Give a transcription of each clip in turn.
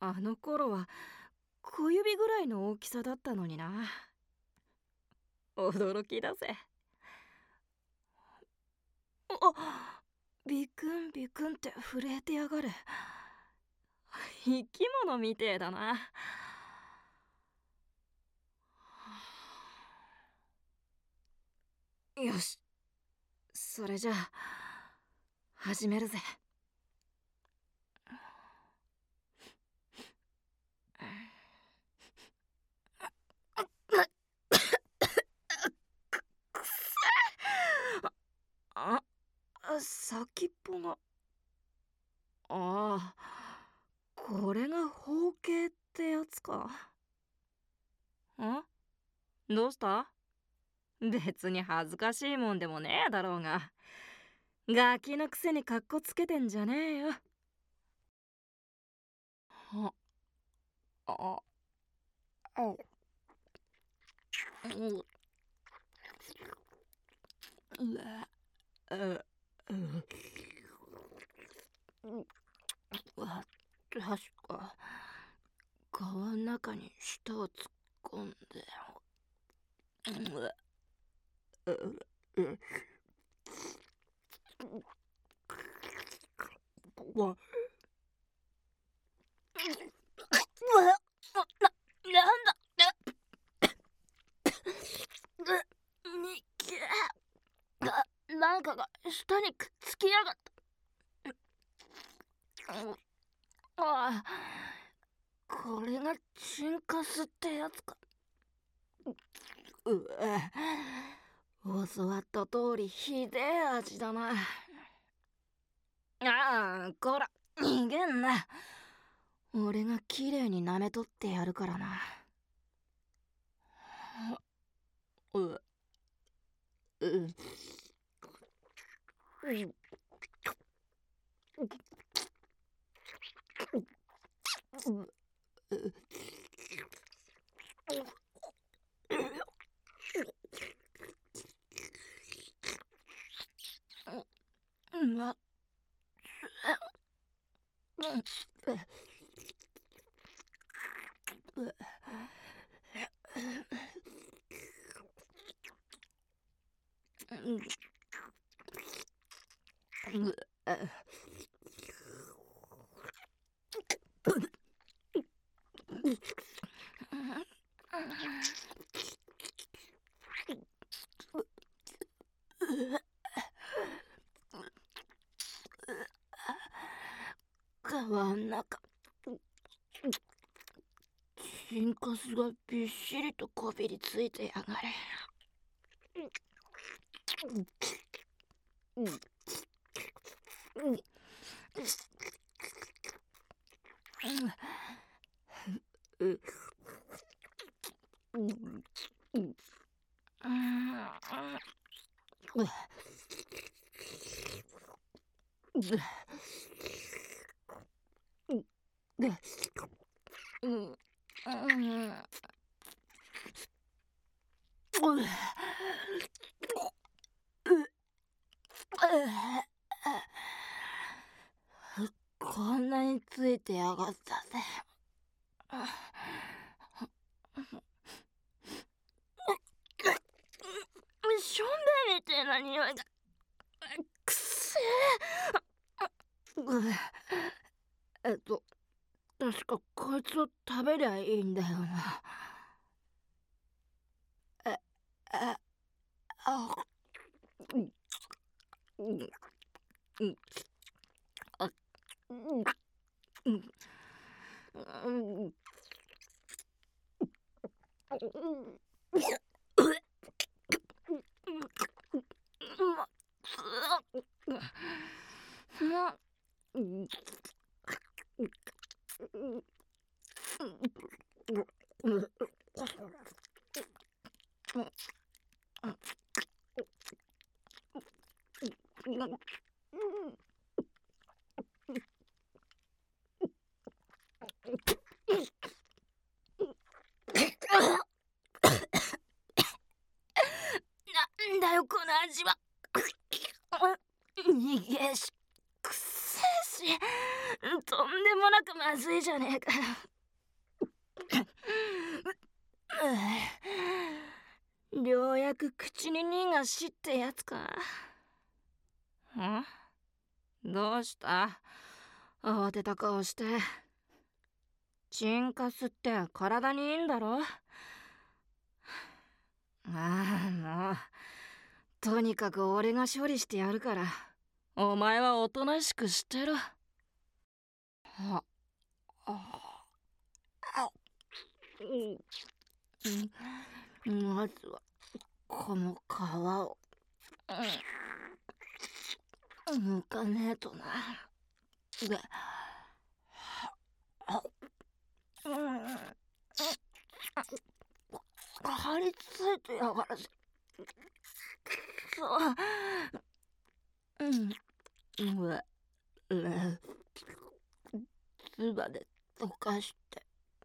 あの頃は小指ぐらいの大きさだったのにな。驚きだぜ。あ、ビクンビクンって震えてやがる。生き物みてえだな。よし、それじゃあ始めるぜ。あ、先っぽが。ああ、これが包茎ってやつか。どうした？別に恥ずかしいもんでもねえだろうが。ガキのくせにカッコつけてんじゃねえよ。あ、あ、あ、うん、うわ、う、確か皮の中に舌を突っ込んで、わ、なんだにきなんかが舌にくっつきやがった。ああ、これがチンカスってやつか。教わった通りひでえ味だな。ああ、こら、逃げんな。俺がきれいに舐めとってやるからな。う、う、ま、皮の中、チンカスがびっしりとこびりついてやがれ。こんなについてやがったぜ。しょんべんみてえな匂いが。くせえ。確かこいつを食べりゃいいんだよな。あ、あ、うん、うん、あ、うん、うん、うん、なんだよこの味は。逃げしくせえし、 とんでもなくまずいじゃねえか。ようやく口に逃がしってやつか。どうした？慌てた顔して。チンカスって体にいいんだろ？もうとにかく俺が処理してやるから、お前はおとなしくしてろ。まずはこの皮を剥かねえとな。張り付いてやがるぜ。つばで溶かして。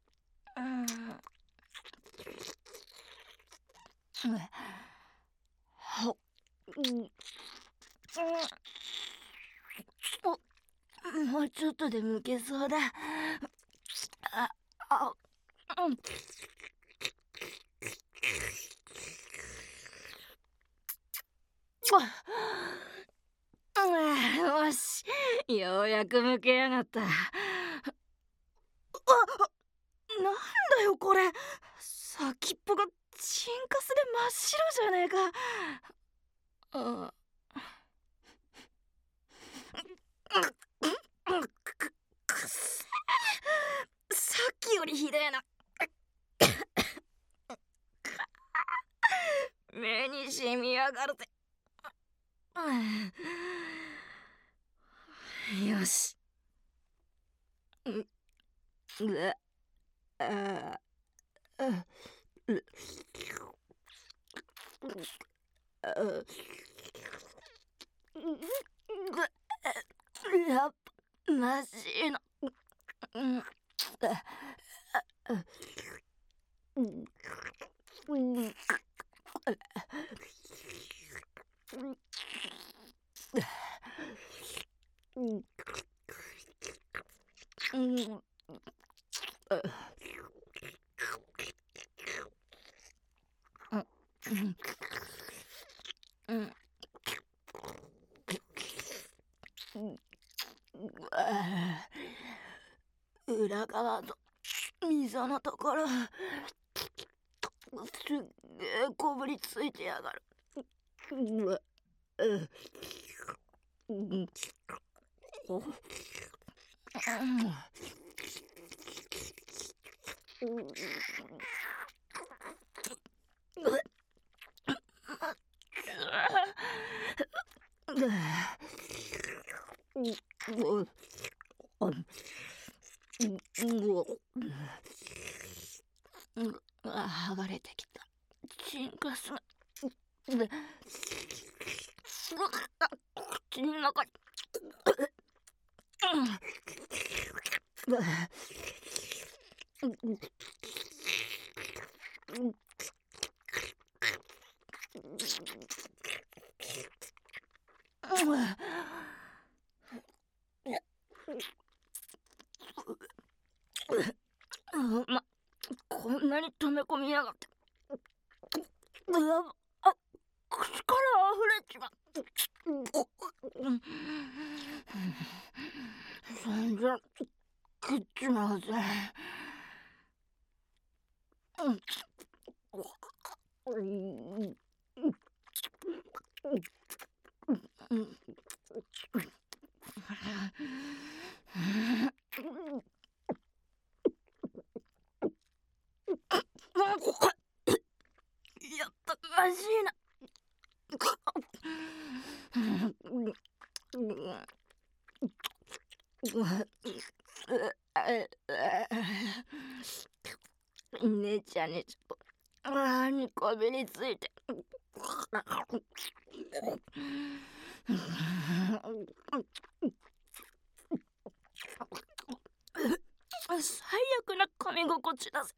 もうちょっとで剥けそうだ。よし、ようやく剥けやがった。なんだよこれ、先っぽがチンカスで真っ白じゃねえか。くせえ、さっきよりひでえな。目にしみやがるぜ。よし。やっぱまずいな。裏側の溝のところすっげえこぶりついてやがる。剥がれてきたチンカスが口の中に。こんなに溜め込みやがって。口から溢れちまう。そんじゃ食っちまうぜ。やっぱまずいな。ねちゃねちゃとにこびりついて。最悪な噛み心地だぜ。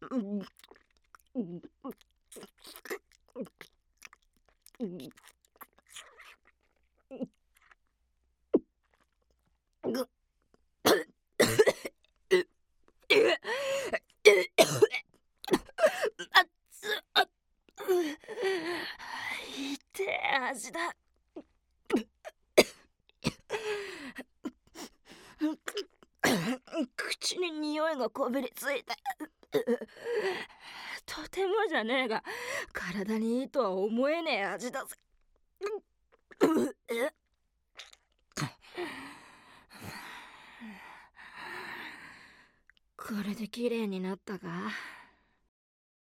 痛え味だ。口に匂いがこびりついて、とてもじゃねえが体にいいとは思えねえ味だぜ。これで綺麗になったか？